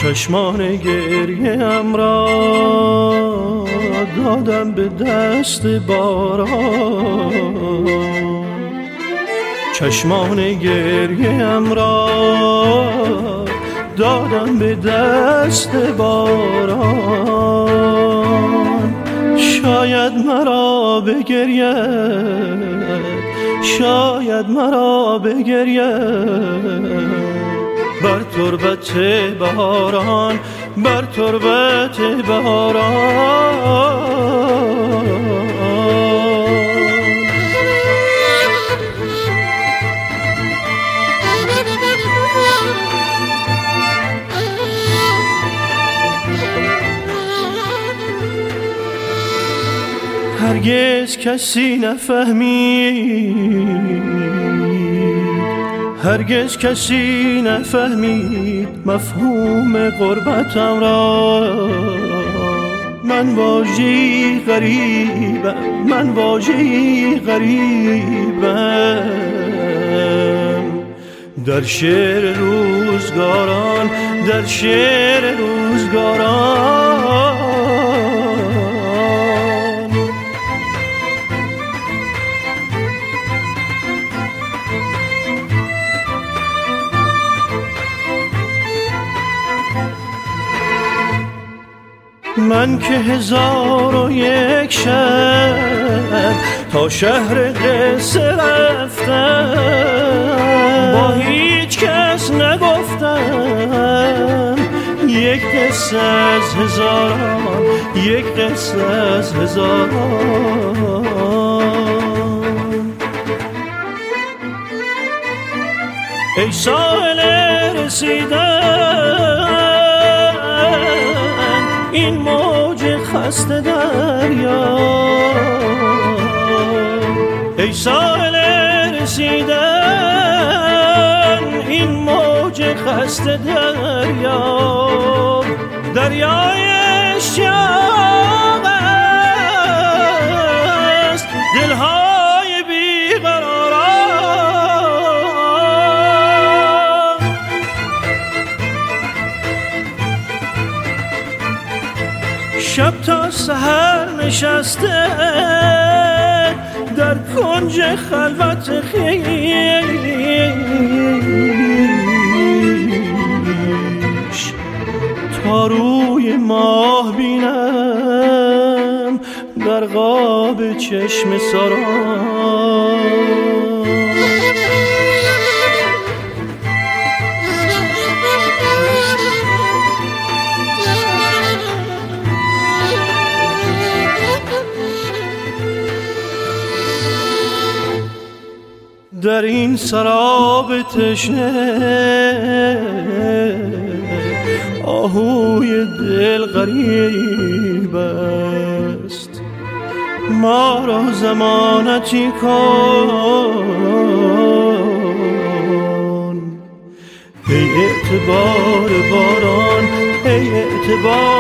چشمان گریم را دادم به دست باران، چشمان گریم را دادم به دست باران. شاید مرا بگرید، شاید مرا بگرید بر تربت بهاران، بر تربت بهاران. هرگز کسی نفهمید، هرگز کسی نفهمید مفهوم غربتم را. من واژه‌ای غریبم، من واژه‌ای غریبم در شعر روزگاران، در شعر روزگاران. من که 1001 شب تا شهر قصه رفتم، با هیچ کس نگفتم یک قصه از هزاران، یک قصه از هزاران. ای ساحل رسیدن این موج خسته دریا، ای ساحل رسیدن این موج خسته دریا. دریای اشتیاق است دلهای بیقراران. شب تا سحر نشسته در کنج خلوت خویش، تا روی ماه بینم در قاب چشم ساران. در این سراب تشنه آهوی دل غریب است. ما را ضمانتی کن ای اعتبار باران، ای اعتبار